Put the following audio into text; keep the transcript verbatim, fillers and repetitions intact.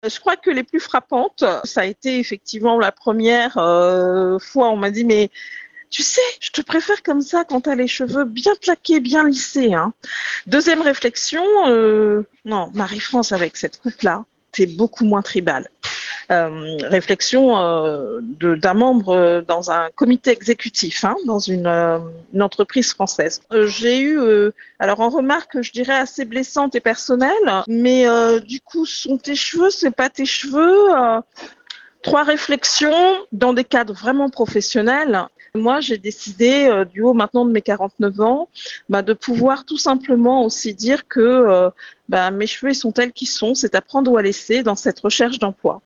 Je crois que les plus frappantes, ça a été effectivement la première euh, fois, on m'a dit, mais tu sais, je te préfère comme ça quand t'as les cheveux bien plaqués, bien lissés. Hein. Deuxième réflexion, euh, non, Marie-France avec cette coupe-là, t'es beaucoup moins tribal. Euh, réflexion euh, de, d'un membre euh, dans un comité exécutif, hein, dans une, euh, une entreprise française. Euh, j'ai eu, euh, alors en remarque, je dirais assez blessante et personnelle, mais euh, du coup, sont tes cheveux, c'est pas tes cheveux. Euh, Trois réflexions dans des cadres vraiment professionnels. Moi, j'ai décidé, euh, du haut maintenant de mes quarante-neuf ans, bah, de pouvoir tout simplement aussi dire que euh, bah, mes cheveux ils sont tels qu'ils sont, c'est à prendre ou à laisser dans cette recherche d'emploi.